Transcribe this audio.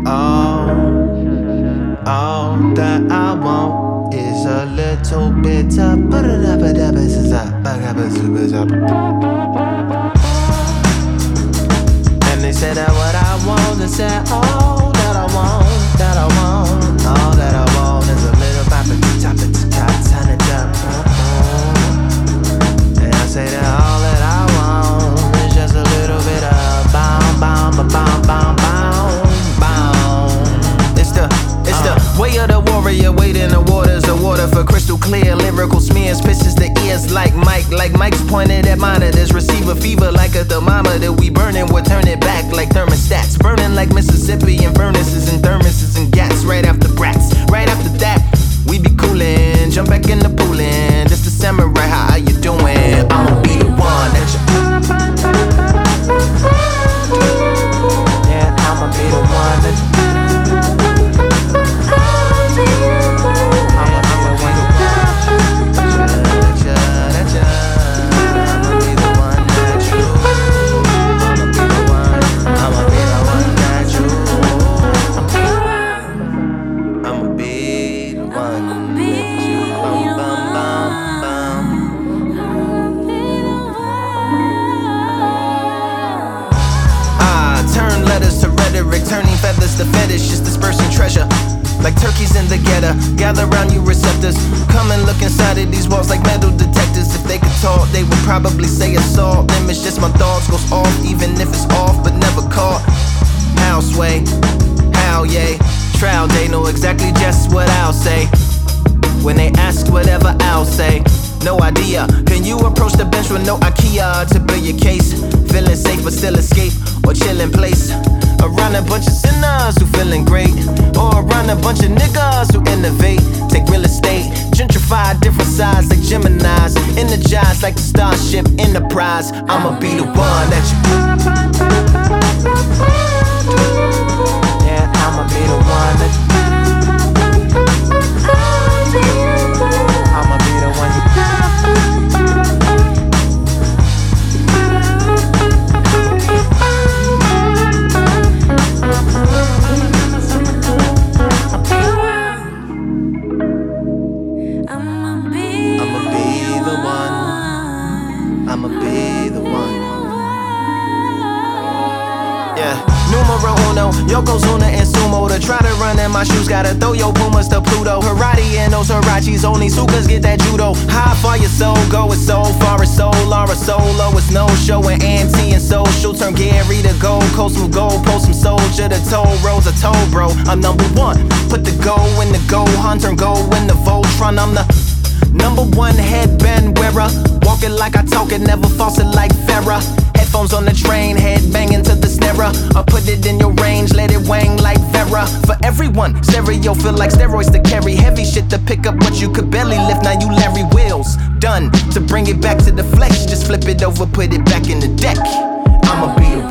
All that I want is a little bit of and they said that what I want, they said all that I want, all that I want is a little turn it up. And I say that all that I want is just a little bit of It's the way of the warrior, wading the waters of water for crystal clear lyrical smears, pisses the ears like Mike's pointed at monitors, receiver fever like a thermometer. We burning, we'll turn it back like thermostats, burning like Mississippi and furnaces and thermoses and gas. Right after brats, right after that, we be coolin', jump back in the poolin'. This the samurai, how you doing? I'ma be the one that you. Yeah, I'ma be the one that you. Turning feathers to fetish, just dispersing treasure like turkeys in the getter. Gather round you receptors, come and look inside of these walls like metal detectors. If they could talk, they would probably say assault. Them it's just my thoughts, goes off even if it's off, but never caught. How sway, how yay, trial day, know exactly just what I'll say when they ask whatever I'll say. No idea, can you approach the bench with no IKEA to build your case? Feeling safe but still escape, or chill in place around a bunch of sinners who feeling great, or around a bunch of niggas who innovate, take real estate, gentrify different sides like Geminis, energized like the Starship Enterprise. I'ma be the one that you. Yeah, I'ma be the one that you. I'ma be the one you. I'ma be the one. Yeah, numero uno, Yokozuna and Sumo. To try to run in my shoes, gotta throw your Pumas to Pluto. Karate and those Hirachis, only Sukas get that judo. How far your soul go, it's so far, it's so Laura Solo. It's no show and anti and social. Turn Gary to Gold Coast, move gold, post some soldier. The toll roads, I told bro, I'm number one. Put the go in the go, hunter, go in the Voltron. I'm the number one headband wearer, walking like I talk it, never false it like Farrah. Headphones on the train, head banging to the snare. I put it in your range, let it wang like Vera. For everyone, stereo feel like steroids to carry heavy shit to pick up what you could barely lift. Now you Larry Wheels, done to bring it back to the flesh. Just flip it over, put it back in the deck. I'ma be the